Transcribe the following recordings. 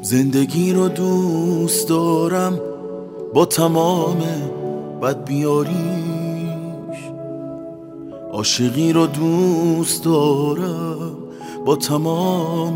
زندگی رو دوست دارم با تمام بدبیاریش، عاشقی رو دوست دارم با تمام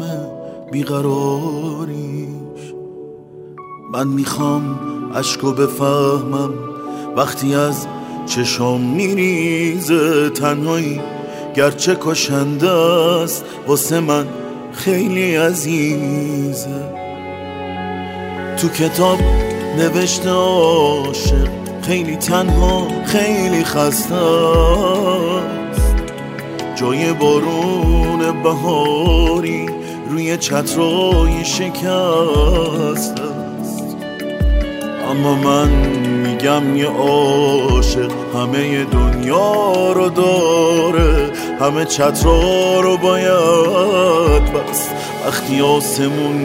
بیقراریش. من میخوام عشقو بفهمم وقتی از چشام میریزه، تنهایی گرچه کشنده است واسه من خیلی عزیزه. تو کتاب نوشته عاشق خیلی تنها خیلی خسته است، جای بارون بهاری روی چترای شکست است. اما من میگم یه عاشق همه دنیا رو داره، همه چترا رو باید بست وقتی آسمون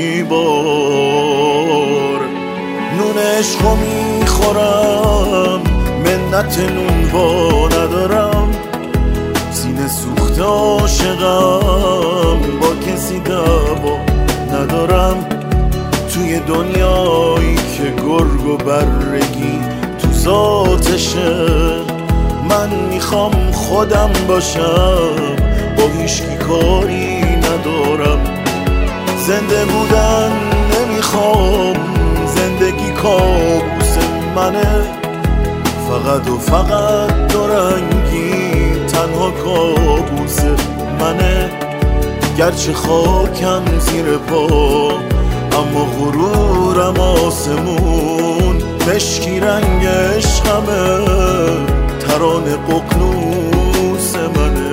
میبار. نون عشقو میخورم منت نون با ندارم، سینه سوخته عاشقم با کسی دعوا ندارم. توی دنیایی که گرگ و برگی تو ذاتشه، من میخوام خودم باشم با هیچکی کاری ندارم. زنده بودن نمیخوام، زندگی کابوس منه، فقط و فقط دورنگی تنها کابوس منه. گرچه خاکم زیر پا اما غرورم آسمون، مشکی رنگ عشقمه ترانه ققنوس منه.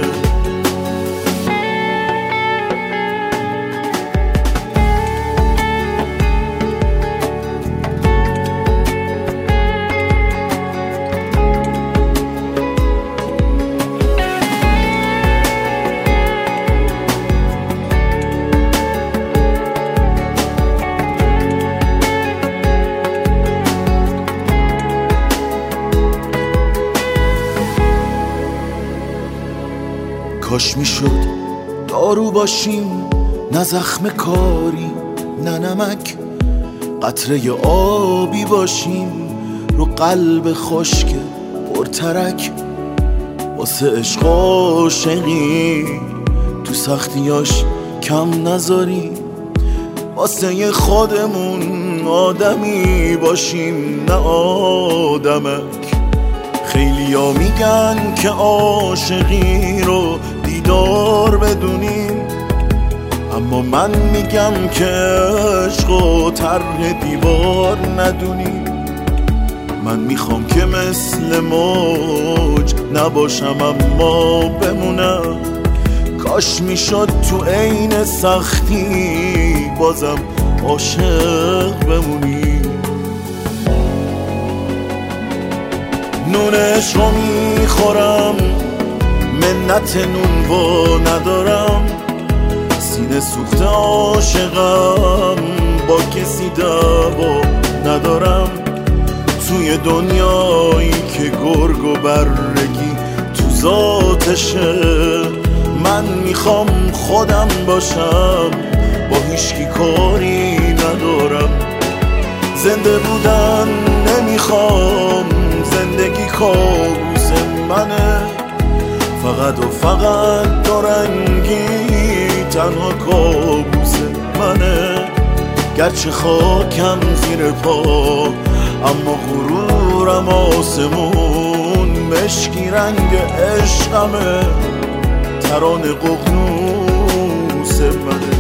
کاش میشد دارو باشیم، نه زخم کاری نه نمک، قطره آبی باشیم رو قلب خشک پرترک. واسه عشق عاشقی تو سختیاش کم نذاریم، واسه خودمون آدمی باشیم نه آدمک. خیلیا میگن که عاشقی رو دیدار بدونیم، اما من میگم که عشق و طرح دیوار ندونیم. من میخوام که مثل موج نباشم اما بمونم، کاش میشد تو عین سختی بازم عاشق بمونیم. نون عشقو میخورم منت نون با ندارم، سینه سوخته عاشقم با کسی دعوا ندارم. توی دنیایی که گرگ و برگی تو ذاتشه، من میخوام خودم باشم با هیچکی کاری ندارم. زنده بودن نمیخوام، زندگی کابوس منه، فقط و فقط دورنگی تنها کابوس منه. گرچه خاکم زیر پا اما غرورم آسمون، مشکی رنگ عشقمه ترانه ققنوس منه.